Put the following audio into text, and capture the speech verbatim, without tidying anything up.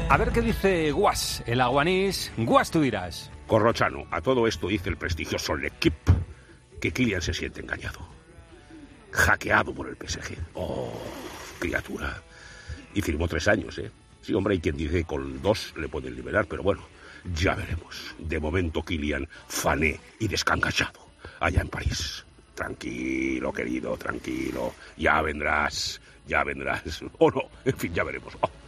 A ver qué dice Guas, el aguanís. Guas, tú dirás. Corrochano, a todo esto dice el prestigioso L'Equipe que Kylian se siente engañado. Hackeado por el P S G. Oh, criatura. Y firmó tres años, ¿eh? Sí, hombre, hay quien dice que con dos le pueden liberar, pero bueno, ya veremos. De momento, Kylian fané y descancachado allá en París. Tranquilo, querido, tranquilo. Ya vendrás, ya vendrás. O no, en fin, ya veremos. Oh.